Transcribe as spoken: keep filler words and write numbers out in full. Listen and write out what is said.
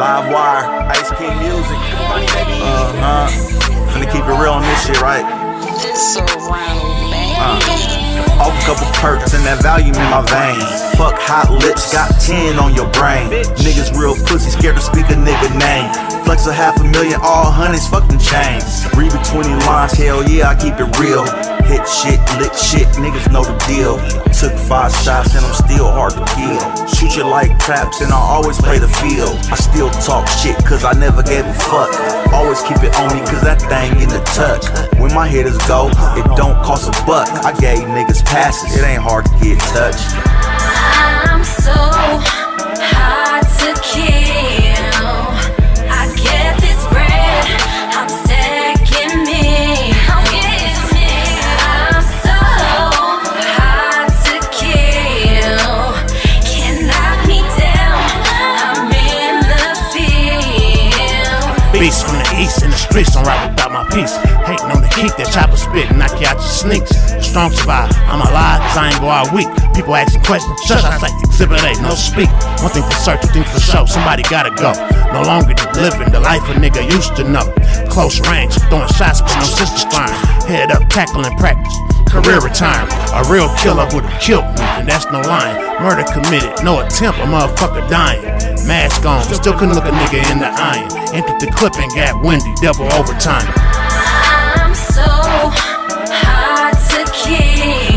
Live Wire, Ice King Music. Uh huh. Finna keep it real on this shit, right? It's around, man. Uh. Off a couple perks and that volume in my veins. Fuck hot lips, got ten on your brain. Niggas real pussy, scared to speak a nigga name. Flex a half a million, all hundreds, fuck them chains. Read between the lines, hell yeah, I keep it real. Hit shit, lick shit, niggas know the deal. Took five shots and I'm still hard to kill. Shoot you like craps and I always play the field. I still talk shit cause I never gave a fuck. Always keep it on me cause that thing in the tuck. When my hitters go, it don't cost a buck. I gave niggas passes, it ain't hard to get touched. I'm so hard to kill. I get this bread, I'm stacking me. I'm getting me. I'm so hard to kill. Can't knock me down, I'm in the field. Beast from the east in the streets, don't ride without my piece. Hating on the kick, that chopper spit and knock you out your sneaks. Strong survive, I'm alive, cause I ain't go out weak. People asking questions, shush, I say exhibit A, no speak. One thing for certain, two things for sure, somebody gotta go. No longer living the life a nigga used to know. Close range, throwing shots but no sister firing. Head up, tackling practice, career retirement. A real killer would've killed me, and that's no lying. Murder committed, no attempt, a motherfucker dying. Mask on, still couldn't look a nigga in the iron. Emptied the clip and got windy, double overtime. I'm so hard to kill.